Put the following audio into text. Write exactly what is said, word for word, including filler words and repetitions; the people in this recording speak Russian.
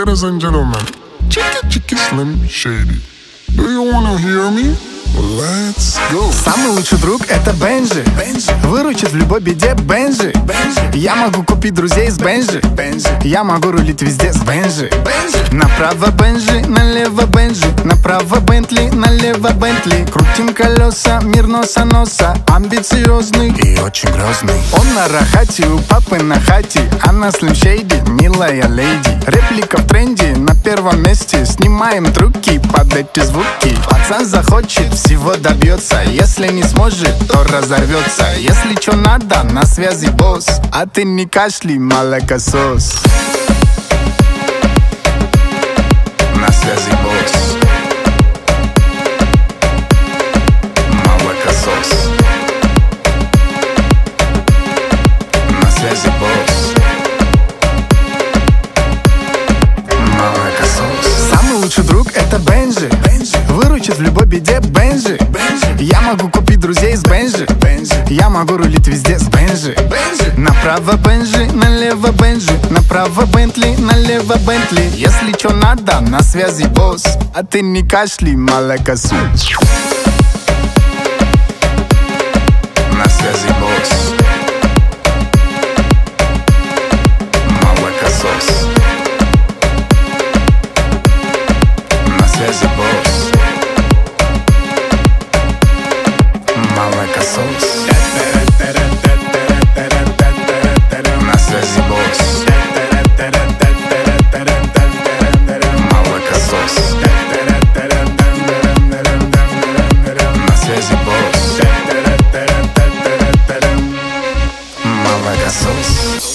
Ladies and gentlemen, Chicky Chicky Slim Shady. Do you wanna hear me? Let's go. Самый лучший друг — это Бенжи. Выручит в любой беде Бенжи. Я могу купить друзей с Бенжи. Я могу рулить везде с Бенжи. Направо Бенжи, налево Бенжи. Направо Бентли, налево Бентли. Крутим колеса, мир носа-носа. Амбициозный и очень грозный. Он на рахате, у папы на хате. Она Slim Shady, милая леди. Реплика в тренде, на первом месте. Снимаем трюки под эти звуки. Пацан захочет, всего добьется. Если не сможет, то разорвется. Если чё надо, на связи босс. А ты не кашляй, молокосос. На связи босс. Молокосос. На связи босс. Молокосос. Самый лучший друг — это Бенжи. Выручит в любой беде Бенжи. Я могу купить друзей с Бенжи. Я могу рулить везде с Бенжи. Направо Бенжи, налево Бенжи. Направо Бентли, налево Бентли. Если чё надо, на связи босс. А ты не кашляй, молокосос. На связи босс. Молокосос. На связи босс. Молокосос. На связи босс. Молокосос. На связи босс. Молокосос.